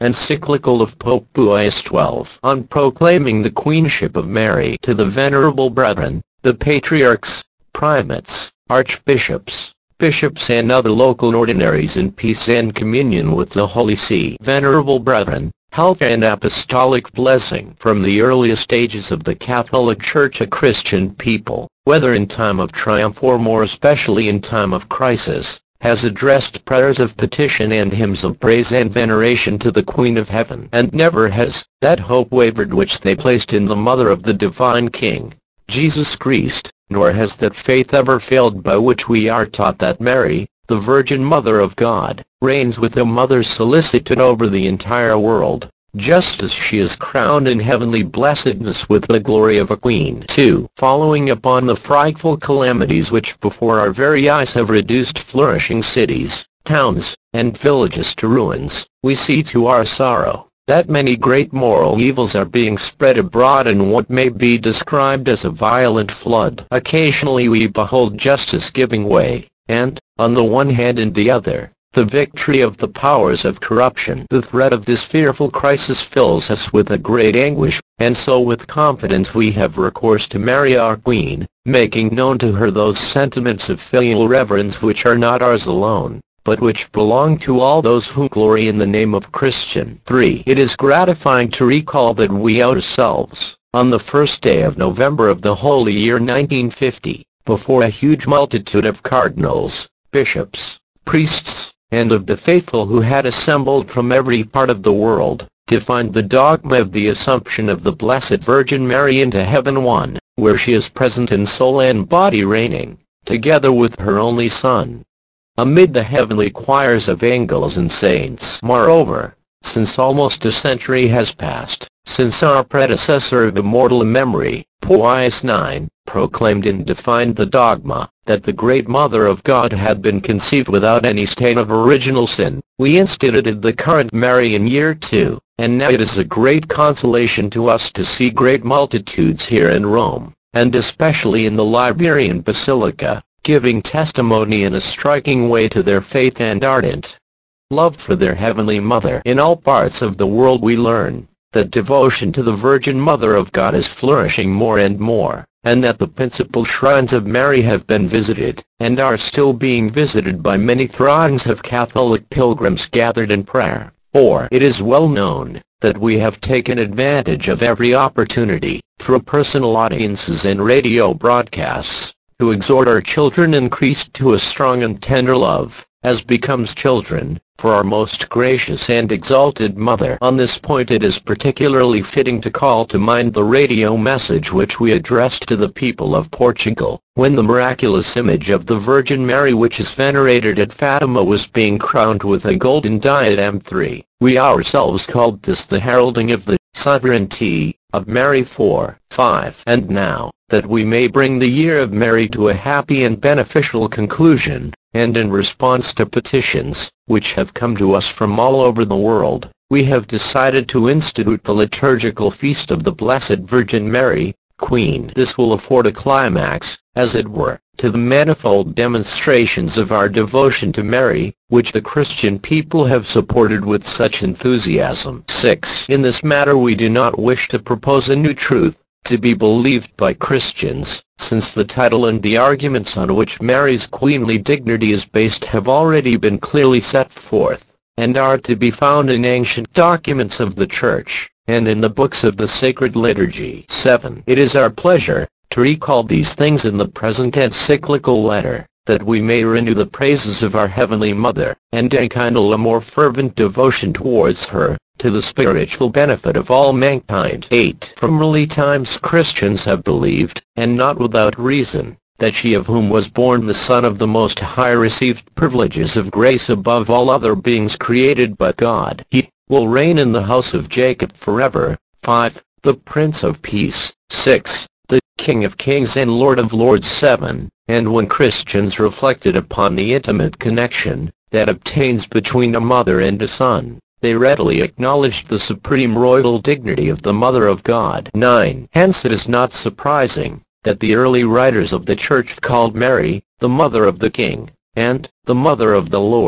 encyclical of Pope Pius XII on proclaiming the queenship of Mary to the venerable brethren, the patriarchs, primates, archbishops, bishops and other local ordinaries in peace and communion with the Holy See. Venerable brethren, health and apostolic blessing from the earliest ages of the Catholic Church. A Christian people, whether in time of triumph or more especially in time of crisis, has addressed prayers of petition and hymns of praise and veneration to the Queen of Heaven, and never has that hope wavered which they placed in the Mother of the Divine King, Jesus Christ, nor has that faith ever failed by which we are taught that Mary, the Virgin Mother of God, reigns with a mother's solicitude over the entire world, just as she is crowned in heavenly blessedness with the glory of a queen. 2. Following upon the frightful calamities which before our very eyes have reduced flourishing cities, towns, and villages to ruins, we see to our sorrow that many great moral evils are being spread abroad in what may be described as a violent flood. Occasionally we behold justice giving way, and, on the one hand and the other, the victory of the powers of corruption. The threat of this fearful crisis fills us with a great anguish, and so with confidence we have recourse to Mary our Queen, making known to her those sentiments of filial reverence which are not ours alone, but which belong to all those who glory in the name of Christian. 3. It is gratifying to recall that we ourselves, on the first day of November of the holy year 1950, before a huge multitude of cardinals, bishops, priests, and of the faithful who had assembled from every part of the world, defined the dogma of the Assumption of the Blessed Virgin Mary into Heaven 1, where she is present in soul and body reigning, together with her only Son, amid the heavenly choirs of angels and saints. Moreover, since almost a century has passed, since our predecessor of immortal memory, Pius IX, proclaimed and defined the dogma, that the great Mother of God had been conceived without any stain of original sin, we instituted the current Marian year 2, and now it is a great consolation to us to see great multitudes here in Rome, and especially in the Liberian Basilica, giving testimony in a striking way to their faith and ardent love for their Heavenly Mother. In all parts of the world we learn that devotion to the Virgin Mother of God is flourishing more and more, and that the principal shrines of Mary have been visited, and are still being visited by many throngs of Catholic pilgrims gathered in prayer. 4. It is well known that we have taken advantage of every opportunity, through personal audiences and radio broadcasts, to exhort our children in Christ to a strong and tender love, as becomes children, for our most gracious and exalted Mother. On this point it is particularly fitting to call to mind the radio message which we addressed to the people of Portugal, when the miraculous image of the Virgin Mary which is venerated at Fatima was being crowned with a golden diadem. 3. We ourselves called this the heralding of the sovereignty of Mary. 4. 5. And now, that we may bring the year of Mary to a happy and beneficial conclusion, and in response to petitions, which have come to us from all over the world, we have decided to institute the liturgical feast of the Blessed Virgin Mary, Queen. This will afford a climax, as it were, to the manifold demonstrations of our devotion to Mary, which the Christian people have supported with such enthusiasm. 6. In this matter we do not wish to propose a new truth, to be believed by Christians, since the title and the arguments on which Mary's queenly dignity is based have already been clearly set forth, and are to be found in ancient documents of the Church, and in the books of the sacred liturgy. 7. It is our pleasure to recall these things in the present encyclical letter, that we may renew the praises of our Heavenly Mother, and enkindle a more fervent devotion towards her, to the spiritual benefit of all mankind. 8. From early times Christians have believed, and not without reason, that she of whom was born the Son of the Most High received privileges of grace above all other beings created by God. He will reign in the house of Jacob forever. 5. The Prince of Peace. 6. The King of Kings and Lord of Lords. 7. And when Christians reflected upon the intimate connection that obtains between a mother and a son, they readily acknowledged the supreme royal dignity of the Mother of God. 9. Hence it is not surprising that the early writers of the Church called Mary the Mother of the King, and the Mother of the Lord,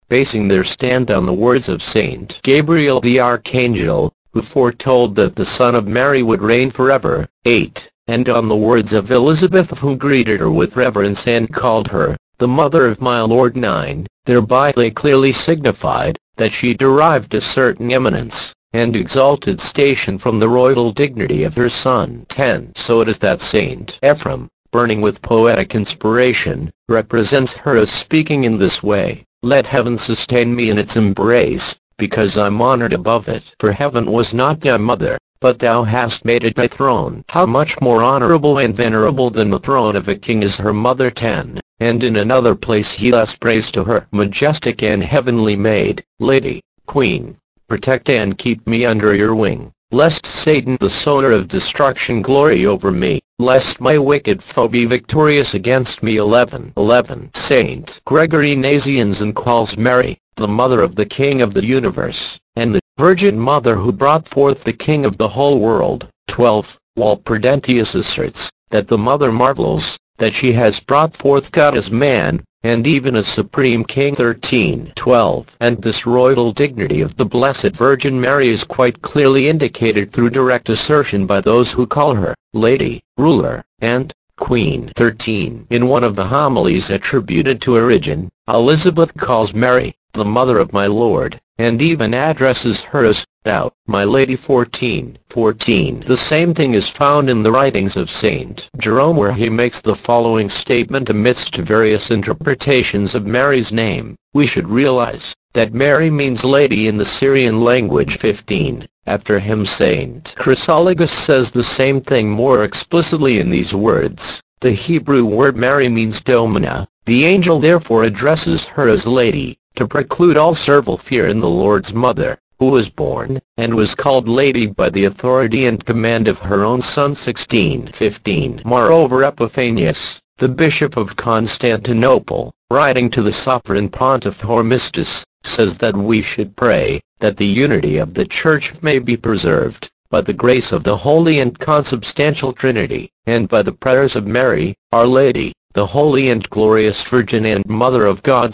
basing their stand on the words of Saint Gabriel the Archangel, who foretold that the Son of Mary would reign forever. 8. And on the words of Elizabeth, who greeted her with reverence and called her the mother of my Lord. 9. Thereby they clearly signified that she derived a certain eminence and exalted station from the royal dignity of her Son. 10. So it is that Saint Ephrem, burning with poetic inspiration, represents her as speaking in this way: let heaven sustain me in its embrace, because I'm honored above it. For heaven was not thy mother, but thou hast made it thy throne. How much more honorable and venerable than the throne of a king is her mother. 10. And in another place he thus prays to her: majestic and heavenly maid, lady, queen, protect and keep me under your wing, lest Satan the sower of destruction glory over me, lest my wicked foe be victorious against me. 11. Saint Gregory Nazianzen calls Mary the mother of the King of the universe, and the Virgin Mother who brought forth the King of the whole world. 12. While Prudentius asserts that the Mother marvels that she has brought forth God as man, and even as Supreme King. 13. And this royal dignity of the Blessed Virgin Mary is quite clearly indicated through direct assertion by those who call her Lady, Ruler, and Queen. 13. In one of the homilies attributed to Origen, Elizabeth calls Mary the mother of my Lord, and even addresses her as thou, my Lady. 14. The same thing is found in the writings of Saint Jerome, where he makes the following statement amidst various interpretations of Mary's name: we should realize that Mary means lady in the Syrian language. 15. After him Saint Chrysologus says the same thing more explicitly in these words: the Hebrew word Mary means domina. The angel therefore addresses her as lady, to preclude all servile fear in the Lord's mother, who was born, and was called Lady by the authority and command of her own Son. 16:15. Moreover, Epiphanius, the Bishop of Constantinople, writing to the Sovereign Pontiff Hormisdas, says that we should pray that the unity of the Church may be preserved, by the grace of the Holy and Consubstantial Trinity, and by the prayers of Mary, Our Lady, the Holy and Glorious Virgin and Mother of God.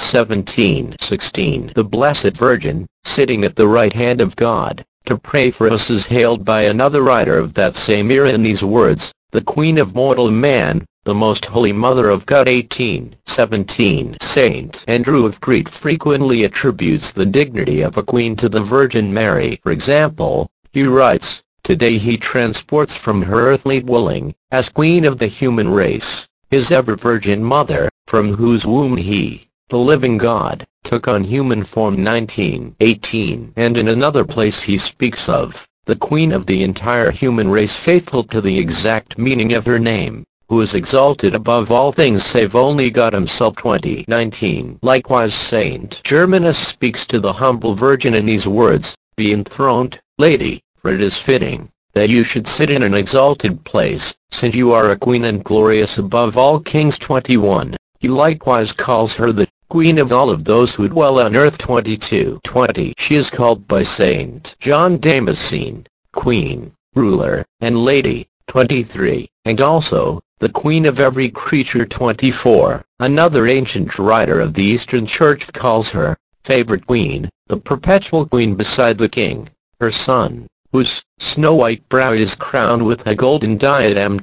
17:16. The Blessed Virgin, sitting at the right hand of God, to pray for us, is hailed by another writer of that same era in these words: the Queen of mortal man, the most holy Mother of God. 18:17. Saint Andrew of Crete frequently attributes the dignity of a queen to the Virgin Mary. For example, he writes, today he transports from her earthly dwelling, as queen of the human race, his ever-Virgin Mother, from whose womb he, the living God, took on human form. 19:18. And in another place he speaks of the Queen of the entire human race, faithful to the exact meaning of her name, who is exalted above all things save only God himself. 20:19. Likewise Saint Germanus speaks to the humble Virgin in these words: be enthroned, Lady, for it is fitting that you should sit in an exalted place, since you are a queen and glorious above all kings. 21. He likewise calls her the Queen of all of those who dwell on earth. 22:20. She is called by Saint John Damascene, Queen, Ruler, and Lady. 23. And also, the Queen of every creature. 24. Another ancient writer of the Eastern Church calls her Favorite Queen, the Perpetual Queen beside the King, her Son, whose snow-white brow is crowned with a golden diadem.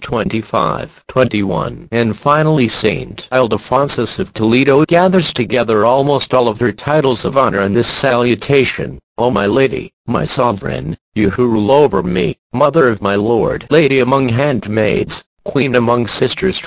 25:21. And finally Saint Ildefonsus of Toledo gathers together almost all of her titles of honor in this salutation: O my Lady, my Sovereign, you who rule over me, Mother of my Lord, Lady among handmaids, Queen among sisters.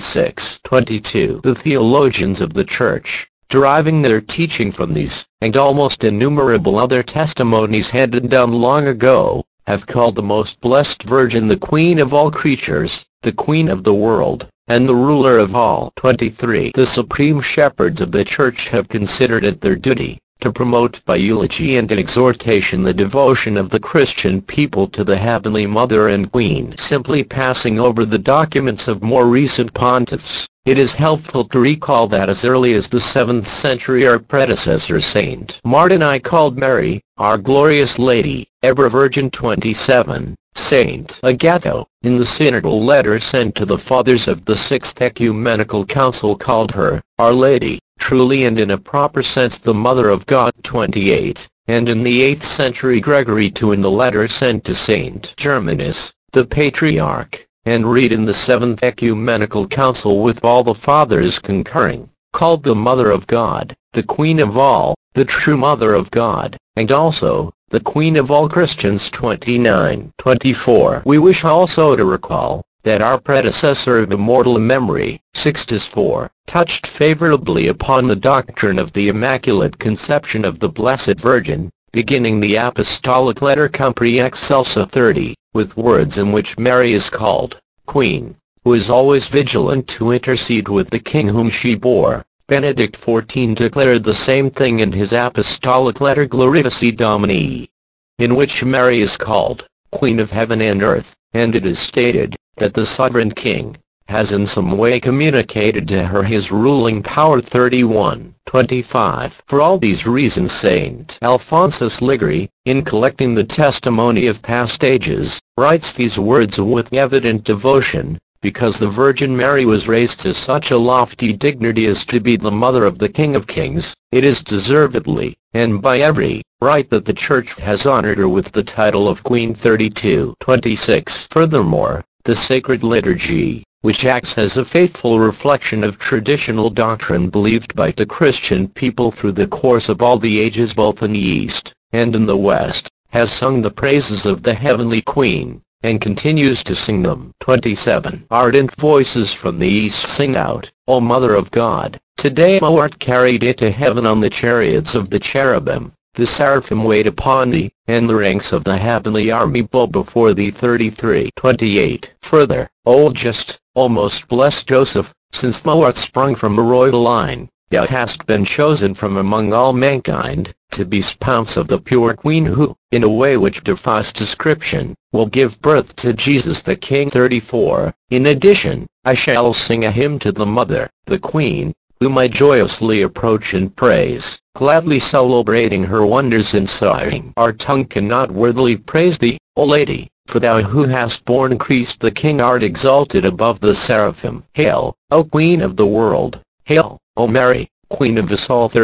26:22. The theologians of the Church, deriving their teaching from these, and almost innumerable other testimonies handed down long ago, have called the most blessed Virgin the Queen of all creatures, the Queen of the world, and the Ruler of all. 23. The supreme shepherds of the Church have considered it their duty to promote by eulogy and exhortation the devotion of the Christian people to the Heavenly Mother and Queen. Simply passing over the documents of more recent pontiffs, it is helpful to recall that as early as the 7th century our predecessor Saint Martin I called Mary, our glorious Lady, ever Virgin. 27. Saint Agatho, in the synodal letter sent to the Fathers of the Sixth Ecumenical Council, called her Our Lady, truly and in a proper sense the Mother of God. 28, and in the 8th century Gregory II in the letter sent to Saint Germanus, the Patriarch, and read in the 7th Ecumenical Council with all the Fathers concurring, called the Mother of God, the Queen of all, the true Mother of God, and also, the Queen of all Christians. 29-24. We wish also to recall that our predecessor of immortal memory, Sixtus IV, touched favorably upon the doctrine of the Immaculate Conception of the Blessed Virgin, beginning the Apostolic Letter Cumpri Excelsa 30, with words in which Mary is called Queen, who is always vigilant to intercede with the King whom she bore. Benedict XIV declared the same thing in his Apostolic Letter Glorifici Domini, in which Mary is called Queen of Heaven and Earth, and it is stated that the Sovereign King has in some way communicated to her his ruling power. 31-25. For all these reasons Saint Alphonsus Liguri, in collecting the testimony of past ages, writes these words with evident devotion, because the Virgin Mary was raised to such a lofty dignity as to be the mother of the King of Kings, it is deservedly, and by every right that the Church has honored her with the title of Queen. 32-26. Furthermore, the sacred liturgy, which acts as a faithful reflection of traditional doctrine believed by the Christian people through the course of all the ages both in the East and in the West, has sung the praises of the Heavenly Queen, and continues to sing them. 27. Ardent voices from the East sing out, O Mother of God, today thou art carried into heaven on the chariots of the cherubim. The seraphim wait upon thee, and the ranks of the heavenly army bow before thee. 33-28. Further, O just, O most blessed Joseph, since thou art sprung from a royal line, thou hast been chosen from among all mankind, to be spouse of the pure Queen who, in a way which defies description, will give birth to Jesus the King. 34. In addition, I shall sing a hymn to the Mother, the Queen, whom I joyously approach and praise, gladly celebrating her wonders and sighing. Our tongue cannot worthily praise thee, O Lady, for thou who hast borne Christ the King art exalted above the seraphim. Hail, O Queen of the world! Hail, O Mary, Queen of us all.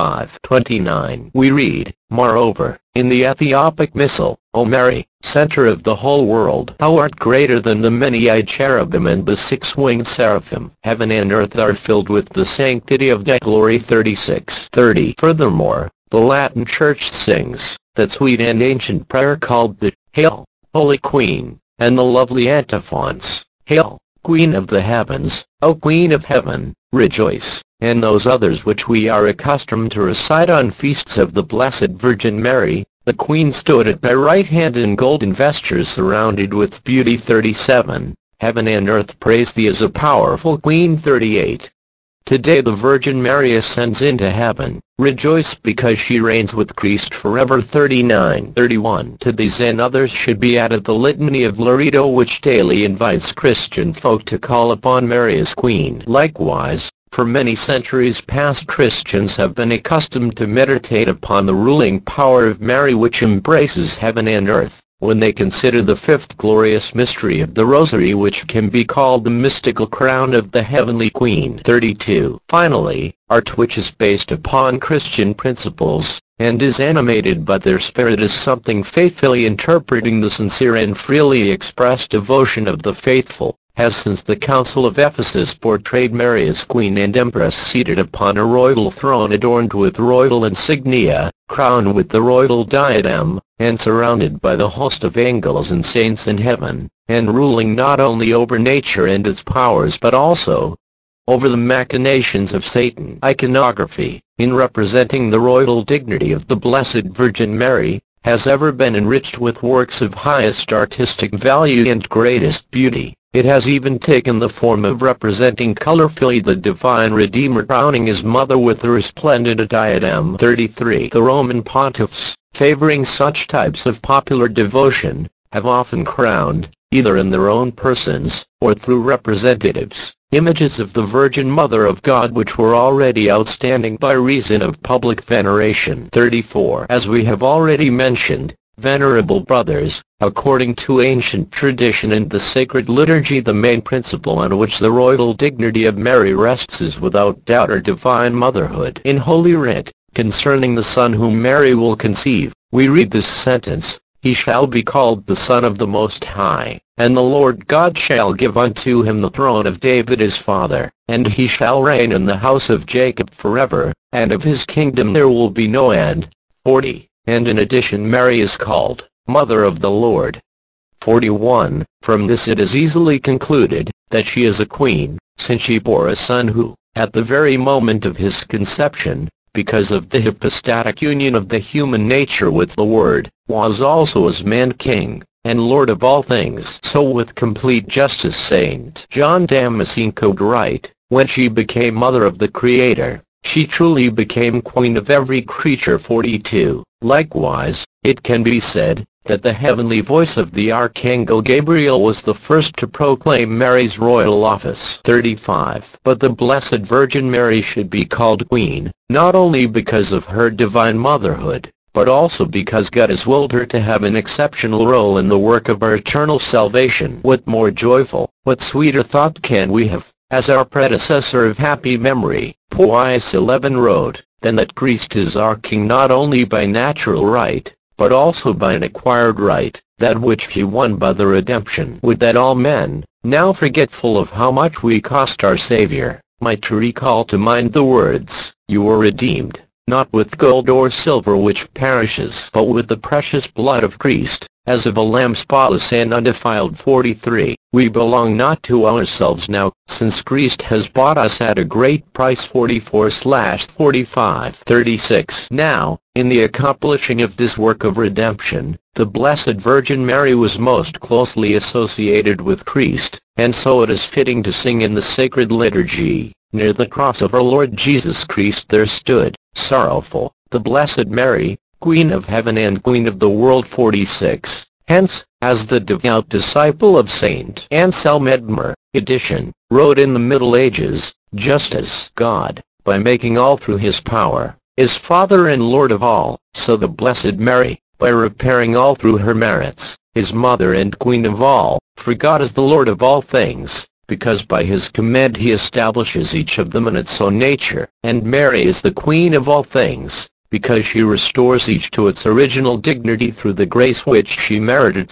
35-29. We read, moreover, in the Ethiopic Missal, O Mary, center of the whole world, thou art greater than the many-eyed cherubim and the six-winged seraphim. Heaven and earth are filled with the sanctity of thy glory. 36-30. Furthermore, the Latin Church sings that sweet and ancient prayer called the Hail, Holy Queen, and the lovely antiphons, Hail, Queen of the heavens, O Queen of heaven, rejoice, and those others which we are accustomed to recite on feasts of the Blessed Virgin Mary. The Queen stood at thy right hand in golden vestures surrounded with beauty. 37. Heaven and earth praise thee as a powerful Queen. 38. Today the Virgin Mary ascends into heaven. Rejoice because she reigns with Christ forever. 39-31. To these and others should be added the litany of Loreto, which daily invites Christian folk to call upon Mary as Queen. Likewise, for many centuries past Christians have been accustomed to meditate upon the ruling power of Mary, which embraces heaven and earth, when they consider the fifth glorious mystery of the Rosary, which can be called the mystical crown of the Heavenly Queen. 32. Finally, art which is based upon Christian principles, and is animated by their spirit as something faithfully interpreting the sincere and freely expressed devotion of the faithful, has since the Council of Ephesus portrayed Mary as Queen and Empress seated upon a royal throne adorned with royal insignia, crowned with the royal diadem, and surrounded by the host of angels and saints in heaven, and ruling not only over nature and its powers but also over the machinations of Satan. Iconography, in representing the royal dignity of the Blessed Virgin Mary, has ever been enriched with works of highest artistic value and greatest beauty. It has even taken the form of representing colorfully the Divine Redeemer crowning his mother with a resplendent diadem. 33. The Roman pontiffs, favoring such types of popular devotion, have often crowned, either in their own persons, or through representatives, images of the Virgin Mother of God which were already outstanding by reason of public veneration. 34. As we have already mentioned, Venerable brothers, according to ancient tradition and the sacred liturgy, the main principle on which the royal dignity of Mary rests is without doubt her divine motherhood. In Holy Writ, concerning the Son whom Mary will conceive, we read this sentence: "He shall be called the Son of the Most High, and the Lord God shall give unto him the throne of David his father, and he shall reign in the house of Jacob forever, and of his kingdom there will be no end." 40. And in addition, Mary is called Mother of the Lord. 41. From this it is easily concluded that she is a queen, since she bore a son who, at the very moment of his conception, because of the hypostatic union of the human nature with the Word, was also as man King, and Lord of all things. So with complete justice St. John Damascene could write, when she became mother of the Creator, she truly became queen of every creature. 42. Likewise, it can be said that the heavenly voice of the Archangel Gabriel was the first to proclaim Mary's royal office. 35. But the Blessed Virgin Mary should be called Queen, not only because of her divine motherhood, but also because God has willed her to have an exceptional role in the work of our eternal salvation. What more joyful, what sweeter thought can we have, as our predecessor of happy memory, Pius XI, wrote, than that Christ is our King not only by natural right, but also by an acquired right, that which he won by the redemption. Would that all men, now forgetful of how much we cost our Savior, might recall to mind the words, "You were redeemed, not with gold or silver which perishes, but with the precious blood of Christ, as of a lamb spotless and undefiled." 43. We belong not to ourselves now, since Christ has bought us at a great price. 44/45. 36. Now, in the accomplishing of this work of redemption, the Blessed Virgin Mary was most closely associated with Christ, and so it is fitting to sing in the sacred liturgy, "Near the cross of our Lord Jesus Christ there stood, sorrowful, the Blessed Mary, Queen of Heaven and Queen of the world." 46. Hence, as the devout disciple of Saint Anselm Edmer, edition, wrote in the Middle Ages, just as God, by making all through his power, is Father and Lord of all, so the Blessed Mary, by repairing all through her merits, is Mother and Queen of all. For God is the Lord of all things, because by his command he establishes each of them in its own nature, and Mary is the Queen of all things, because she restores each to its original dignity through the grace which she merited.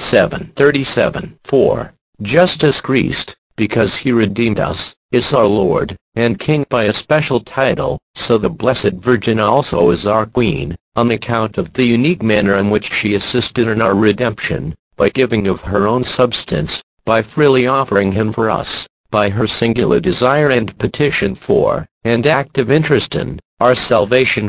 47/37. 4. Just as Christ, because he redeemed us, is our Lord and King by a special title, so the Blessed Virgin also is our Queen, on account of the unique manner in which she assisted in our redemption, by giving of her own substance, by freely offering him for us, by her singular desire and petition for, and active interest in, our salvation.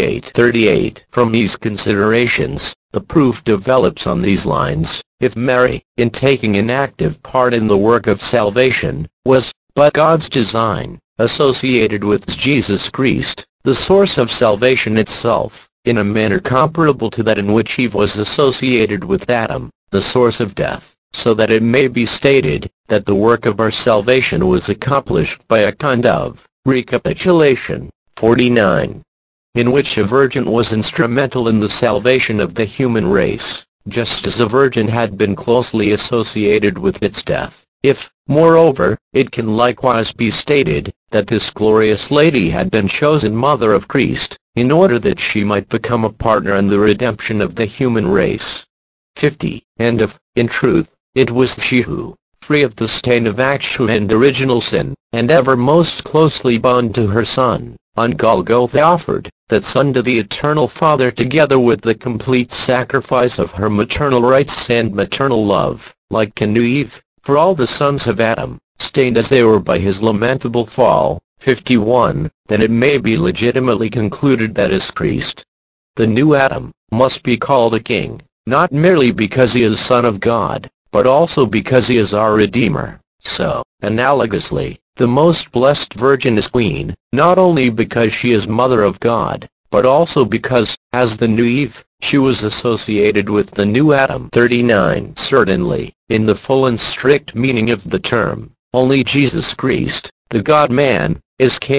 48/38. From these considerations, the proof develops on these lines: if Mary, in taking an active part in the work of salvation, was, by God's design, associated with Jesus Christ, the source of salvation itself, in a manner comparable to that in which Eve was associated with Adam, the source of death, so that it may be stated that the work of our salvation was accomplished by a kind of recapitulation. 49. In which a virgin was instrumental in the salvation of the human race, just as a virgin had been closely associated with its death. If, moreover, it can likewise be stated that this glorious lady had been chosen Mother of Christ, in order that she might become a partner in the redemption of the human race. 50. And if, in truth, it was she who, free of the stain of actual and original sin, and ever most closely bound to her Son, on Golgotha offered that Son to the Eternal Father together with the complete sacrifice of her maternal rights and maternal love, like a new Eve, for all the sons of Adam, stained as they were by his lamentable fall. 51. Then it may be legitimately concluded that as Christ, the new Adam, must be called a king, not merely because he is Son of God, but also because he is our Redeemer. So, analogously, the most blessed Virgin is Queen, not only because she is Mother of God, but also because, as the new Eve, she was associated with the new Adam. 39. Certainly, in the full and strict meaning of the term, only Jesus Christ, the God-man, is King,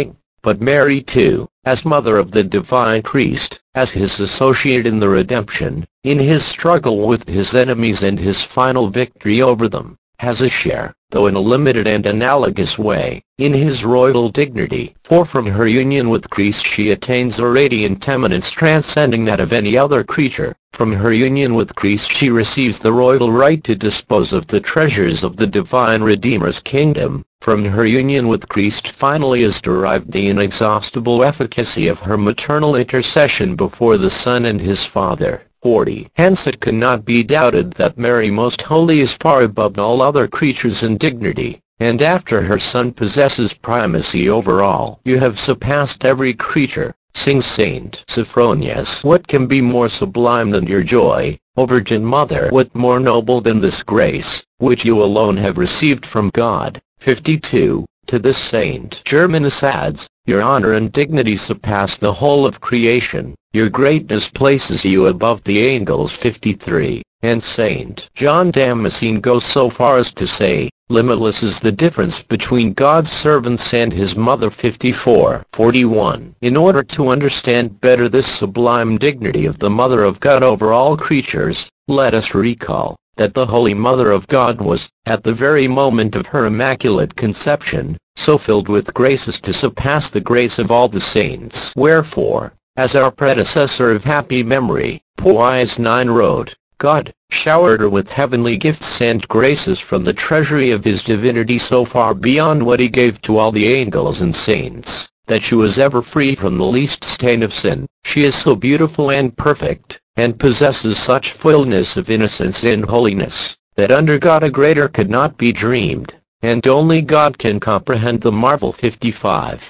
but Mary too, as mother of the divine Christ, as his associate in the redemption, in his struggle with his enemies and his final victory over them, has a share, though in a limited and analogous way, in his royal dignity. For from her union with Christ she attains a radiant eminence transcending that of any other creature. From her union with Christ she receives the royal right to dispose of the treasures of the divine Redeemer's kingdom. From her union with Christ finally is derived the inexhaustible efficacy of her maternal intercession before the Son and his Father. 40. Hence it cannot be doubted that Mary Most Holy is far above all other creatures in dignity, and after her Son possesses primacy over all. You have surpassed every creature, sings Saint Sophronius. What can be more sublime than your joy, O Virgin Mother? What more noble than this grace, which you alone have received from God? 52. To this saint Germanus adds, your honor and dignity surpass the whole of creation, your greatness places you above the angels. 53. And Saint John Damascene goes so far as to say, limitless is the difference between God's servants and his mother. 54. 41. In order to understand better this sublime dignity of the Mother of God over all creatures, let us recall that the Holy Mother of God was, at the very moment of her immaculate conception, so filled with grace as to surpass the grace of all the saints. Wherefore, as our predecessor of happy memory, Pius IX wrote, God showered her with heavenly gifts and graces from the treasury of his divinity so far beyond what he gave to all the angels and saints, that she was ever free from the least stain of sin. She is so beautiful and perfect, and possesses such fullness of innocence and holiness, that under God a greater could not be dreamed, and only God can comprehend the marvel. 55.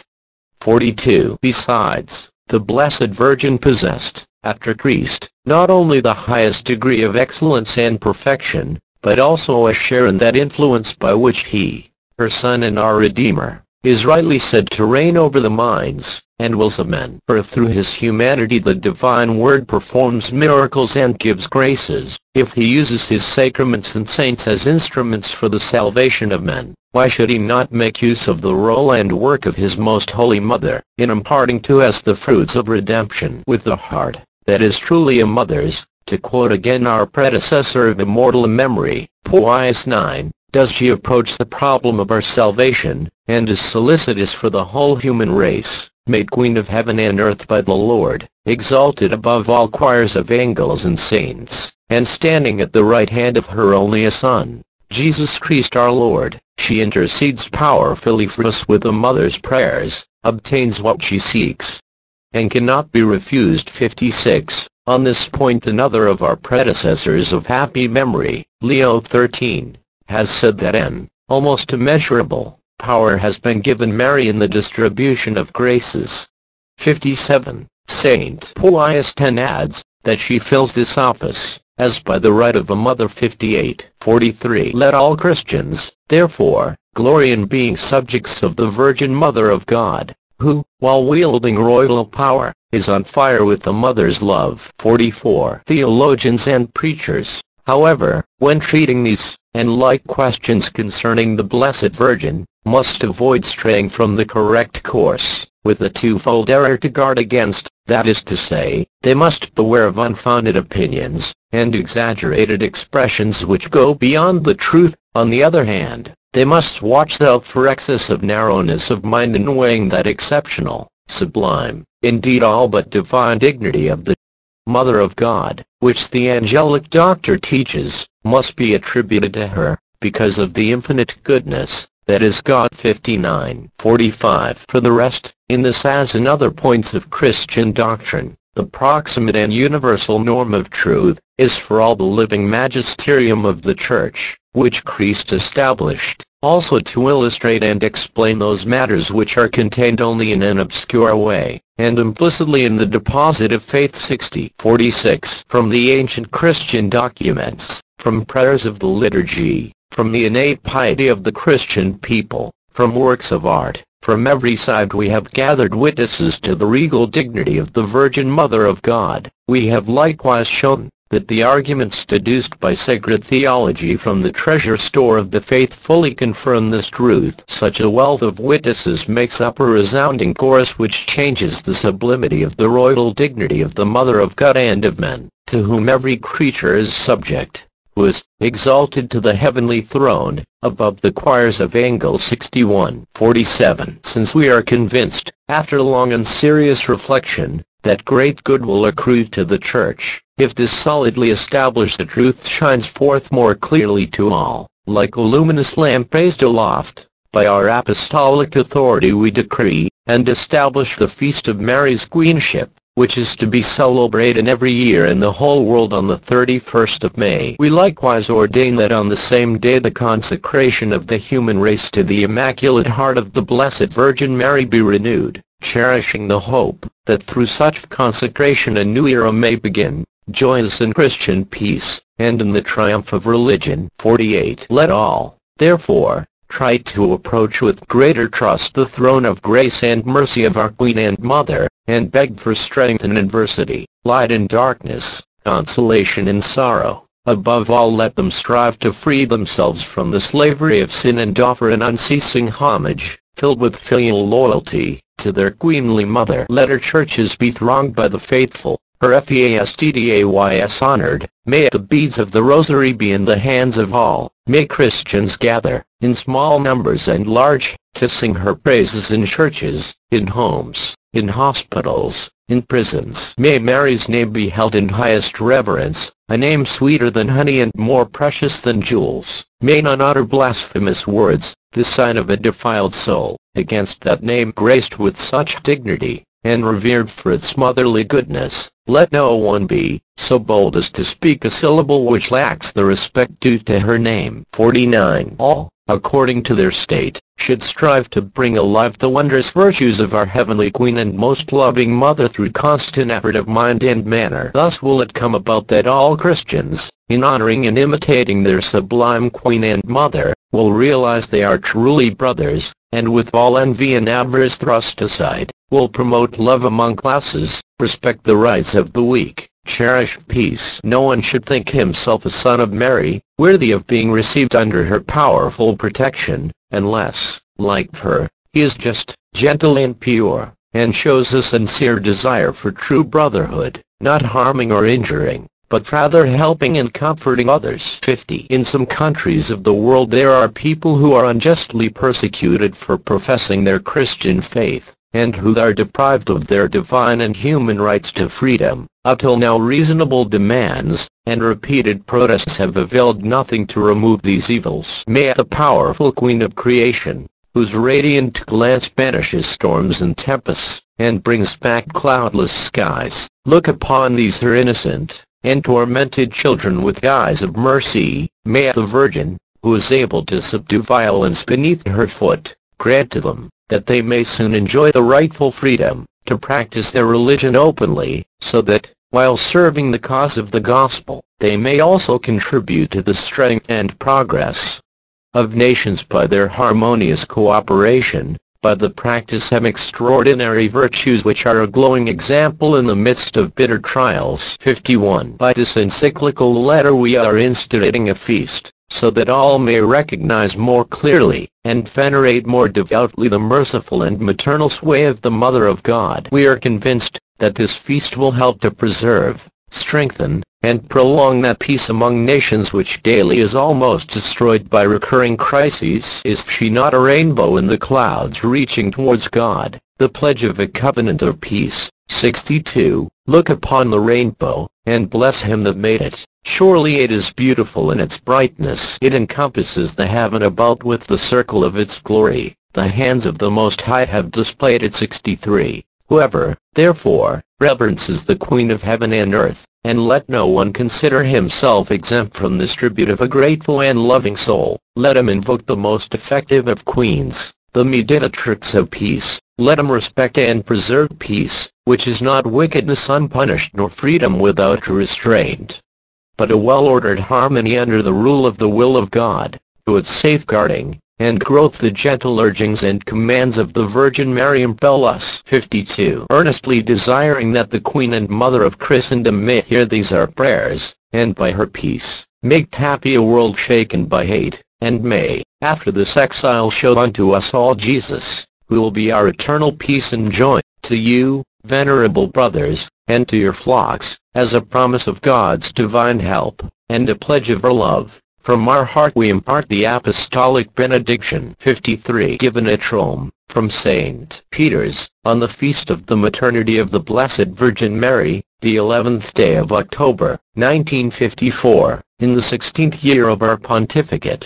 42. Besides, the Blessed Virgin possessed, after Christ, not only the highest degree of excellence and perfection, but also a share in that influence by which he, her Son and our Redeemer, is rightly said to reign over the minds and wills of men. For if through his humanity the divine Word performs miracles and gives graces, if he uses his sacraments and saints as instruments for the salvation of men, why should he not make use of the role and work of his Most Holy Mother, in imparting to us the fruits of redemption with the heart that is truly a mother's? To quote again our predecessor of immortal memory, Pius IX, does she approach the problem of our salvation, and is solicitous for the whole human race, made Queen of heaven and earth by the Lord, exalted above all choirs of angels and saints, and standing at the right hand of her only Son, Jesus Christ our Lord. She intercedes powerfully for us with a mother's prayers, obtains what she seeks, and cannot be refused. 56. On this point another of our predecessors of happy memory, Leo XIII, has said that an almost immeasurable power has been given Mary in the distribution of graces. 57. Saint Pius X adds, that she fills this office, as by the right of a mother. 58. 43. Let all Christians, therefore, glory in being subjects of the Virgin Mother of God, who, while wielding royal power, is on fire with the mother's love. 44. Theologians and preachers, however, when treating these and like questions concerning the Blessed Virgin, must avoid straying from the correct course, with a twofold error to guard against, that is to say, they must beware of unfounded opinions, and exaggerated expressions which go beyond the truth. On the other hand, they must watch out for excess of narrowness of mind in weighing that exceptional, sublime, indeed all but divine dignity of the Mother of God, which the angelic doctor teaches, must be attributed to her, because of the infinite goodness, that is God. 59. 45. For the rest, in this as in other points of Christian doctrine, the proximate and universal norm of truth, is for all the living magisterium of the Church, which Christ established, also to illustrate and explain those matters which are contained only in an obscure way, and implicitly in the deposit of faith. 60. 46. From the ancient Christian documents, from prayers of the liturgy, from the innate piety of the Christian people, from works of art, from every side we have gathered witnesses to the regal dignity of the Virgin Mother of God. We have likewise shown that the arguments deduced by sacred theology from the treasure store of the faith fully confirm this truth. Such a wealth of witnesses makes up a resounding chorus which changes the sublimity of the royal dignity of the Mother of God and of men, to whom every creature is subject, who is exalted to the heavenly throne, above the choirs of angels. 61:47. Since we are convinced, after long and serious reflection, that great good will accrue to the Church, if this solidly established truth shines forth more clearly to all, like a luminous lamp raised aloft, by our apostolic authority we decree, and establish the Feast of Mary's Queenship, which is to be celebrated every year in the whole world on the 31st of May. We likewise ordain that on the same day the consecration of the human race to the Immaculate Heart of the Blessed Virgin Mary be renewed, cherishing the hope that through such consecration a new era may begin, joyous in Christian peace, and in the triumph of religion. 48. Let all, therefore, try to approach with greater trust the throne of grace and mercy of our Queen and Mother, and beg for strength in adversity, light in darkness, consolation in sorrow. Above all, let them strive to free themselves from the slavery of sin and offer an unceasing homage, filled with filial loyalty, to their queenly mother. Let her churches be thronged by the faithful, her fastdays honored. May the beads of the rosary be in the hands of all. May Christians gather, in small numbers and large, to sing her praises in churches, in homes, in hospitals, in prisons. May Mary's name be held in highest reverence, a name sweeter than honey and more precious than jewels. May none utter blasphemous words, the sign of a defiled soul, against that name graced with such dignity, and revered for its motherly goodness. Let no one be so bold as to speak a syllable which lacks the respect due to her name. 49. All, according to their state, should strive to bring alive the wondrous virtues of our heavenly Queen and most loving Mother through constant effort of mind and manner. Thus will it come about that all Christians, in honoring and imitating their sublime Queen and Mother, will realize they are truly brothers, and with all envy and avarice thrust aside, will promote love among classes, respect the rights of the weak, cherish peace. No one should think himself a son of Mary, worthy of being received under her powerful protection, unless, like her, he is just, gentle and pure, and shows a sincere desire for true brotherhood, not harming or injuring, but rather helping and comforting others. 50. In some countries of the world there are people who are unjustly persecuted for professing their Christian faith, and who are deprived of their divine and human rights to freedom. Up till now reasonable demands, and repeated protests have availed nothing to remove these evils. May the powerful Queen of Creation, whose radiant glance banishes storms and tempests, and brings back cloudless skies, look upon these her innocent and tormented children with eyes of mercy. May the Virgin, who is able to subdue violence beneath her foot, grant to them, that they may soon enjoy the rightful freedom, to practice their religion openly, so that, while serving the cause of the gospel, they may also contribute to the strength and progress of nations by their harmonious cooperation, by the practice of extraordinary virtues which are a glowing example in the midst of bitter trials. 51. By this encyclical letter we are instituting a feast, so that all may recognize more clearly, and venerate more devoutly the merciful and maternal sway of the Mother of God. We are convinced that this feast will help to preserve, strengthen, and prolong that peace among nations which daily is almost destroyed by recurring crises. Is she not a rainbow in the clouds reaching towards God, the pledge of a covenant of peace? 62. Look upon the rainbow, and bless him that made it. Surely it is beautiful in its brightness. It encompasses the heaven about with the circle of its glory. The hands of the Most High have displayed it. 63. Whoever, therefore, reverences the Queen of heaven and earth, and let no one consider himself exempt from this tribute of a grateful and loving soul, let him invoke the most effective of queens, the mediatrix of peace. Let him respect and preserve peace, which is not wickedness unpunished nor freedom without restraint, but a well-ordered harmony under the rule of the will of God, to its safeguarding and growth the gentle urgings and commands of the Virgin Mary impel us. 52. Earnestly desiring that the Queen and Mother of Christendom may hear these our prayers, and by her peace, make happy a world shaken by hate, and may, after this exile, show unto us all Jesus, who will be our eternal peace and joy. To you, venerable brothers, and to your flocks, as a promise of God's divine help, and a pledge of our love, from our heart we impart the Apostolic Benediction 53 given at Rome, from St. Peter's, on the feast of the Maternity of the Blessed Virgin Mary, the 11th day of October, 1954, in the 16th year of our pontificate.